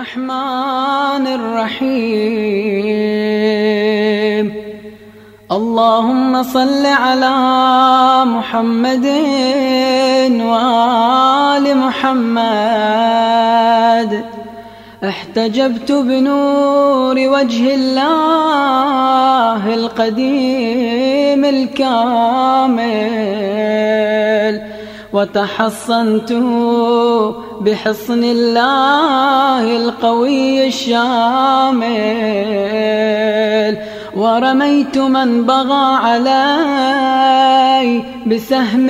الرحمن الرحيم. اللهم صل على محمد وآل محمد. احتجبت بنور وجه الله القديم الكامل، وتحصنت بحصن الله القوي الشامل، ورميت من بغى علي بسهم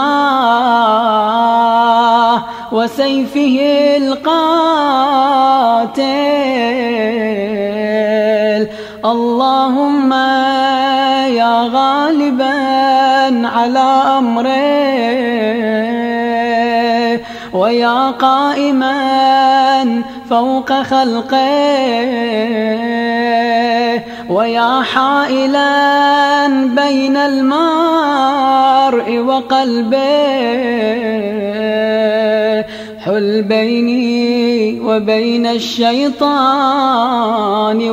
الله وسيفه القاتل. اللهم يا غالبا على أمره، ويا قائما فوق خلقه، ويا حائلا بين المرء وقلبه، حل بيني وبين الشيطان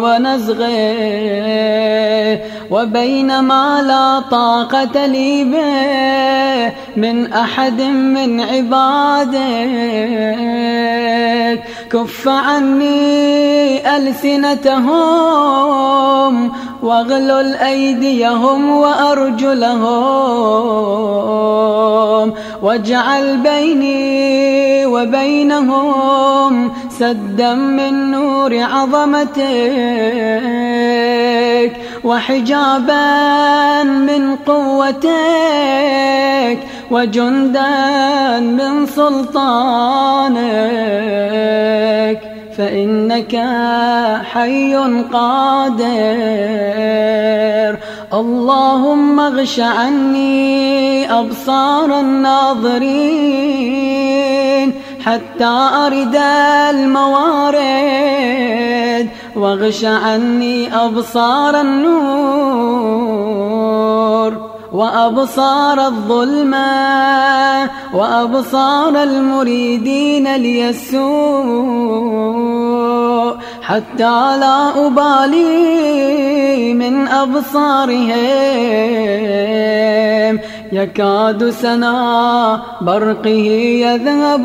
ونزغه، وبين ما لا طاقة لي به من أحد من عبادك. كف عني ألسنتهم، واغلل أيديهم وأرجلهم، واجعل بيني وبينهم سدا من نور عظمتك، وحجابا من قوتك، وجندا من سلطانك، فإنك حي قادر. اللهم اغش عني أبصار الناظرين حتى أرد الموارد، واغش عني أبصار النور وأبصار الظلمة وأبصار المريدين لي السوء، حتى لا أبالي من أبصارهم. يكاد سنا برقه يذهب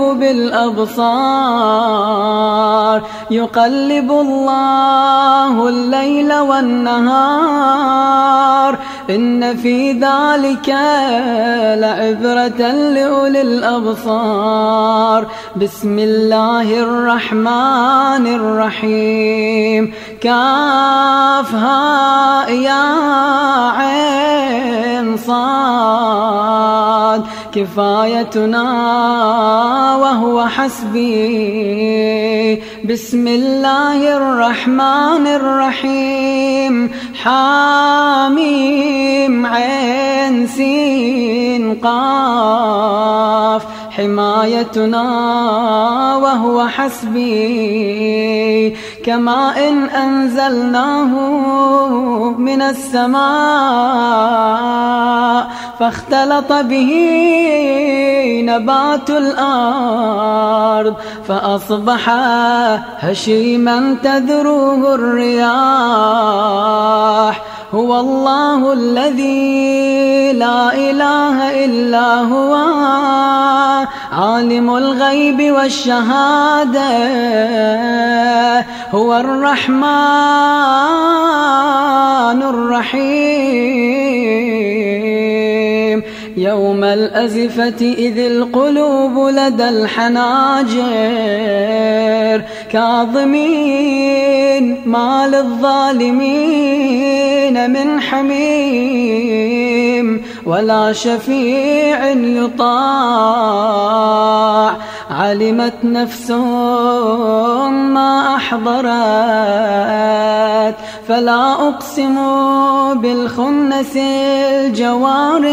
بالأبصار، يقلب الله الليل والنهار، إن في ذلك لعبرة لأولي الأبصار. بسم الله الرحمن الرحيم. كافها يا عين صاد، كفايتنا وهو حسبي. بسم الله الرحمن الرحيم. حاميم عين سين قاف، حمايتنا وهو حسبي. كماء أنزلناه من السماء، فاختلط به نبات الأرض، فأصبح هشيما تذروه الرياح. هو الله الذي لا إله إلا هو، عالم الغيب والشهادة. هو الرحمن الرحيم. يوم الأزفة إذ القلوب لدى الحناجر، كاظمين ما للظالمين من حميم، ولا شفيع يطاع. علمت نفس ما أحضرت، فلا أقسم بالخنس الجوار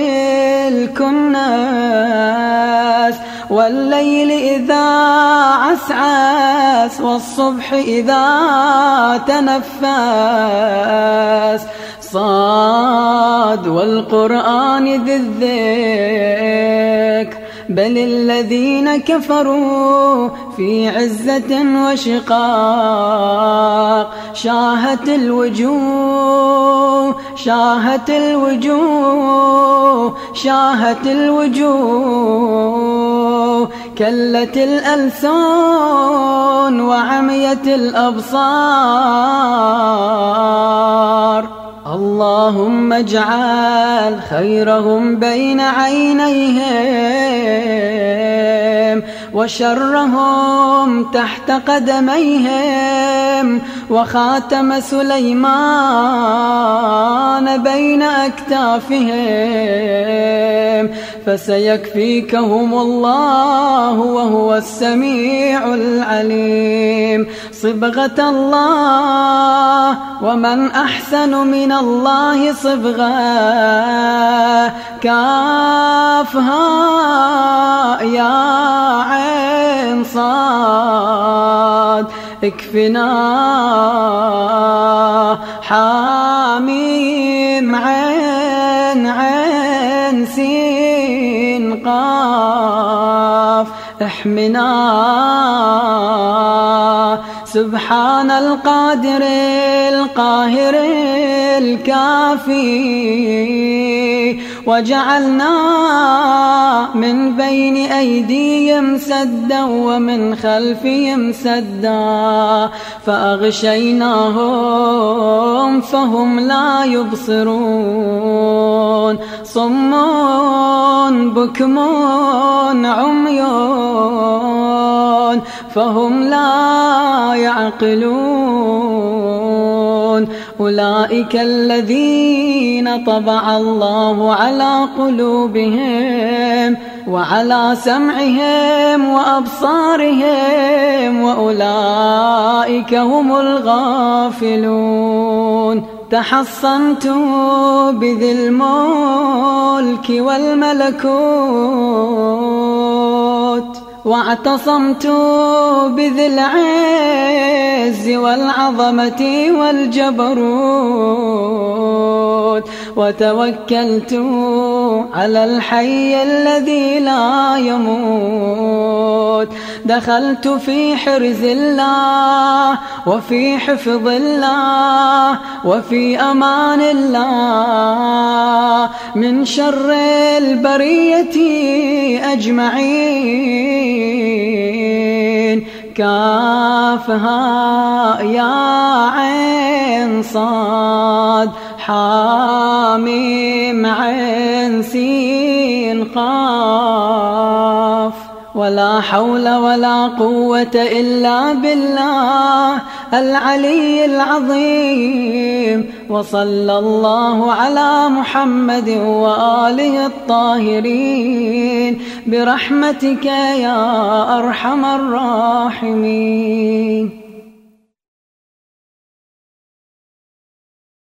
الكناس، والليل إذا عسعس، والصبح إذا تنفس. صاد والقرآن ذي الذكر، بل الذين كفروا في عزة وشقاق. شاهت الوجوه شاهت الوجوه شاهت الوجوه، كلت الألسن وعميت الأبصار. اللهم اجعل خيرهم بين عينيهم وشرهم تحت قدميهم، وخاتم سليمان بين أكتافهم، فسيكفيكهم الله وهو السميع العليم. صبغة الله، ومن أحسن من الله صبغة. كافها يا عين صاد اكفنا. حاميم عين عين سين قاف احمنا. سبحان القادر القاهر الكافي، وجعلنا من بين أيديهم سدا ومن خلفهم سدا، فأغشيناهم فهم لا يبصرون. صم بكم عمي فهم لا يعقلون. أولئك الذين طبع الله على قلوبهم وعلى سمعهم وأبصارهم، وأولئك هم الغافلون. تحصنت بذي الملك والملكوت، واعتصمت بذي العز والعظمة والجبروت، وتوكلت على الحي الذي لا يموت. دخلت في حرز الله وفي حفظ الله وفي أمان الله من شر البرية أجمعين. كافها يا عين صاد حاميم عين سين قاف. ولا حول ولا قوة إلا بالله العلي العظيم. وصلى الله على محمد وآله الطاهرين برحمتك يا أرحم الراحمين.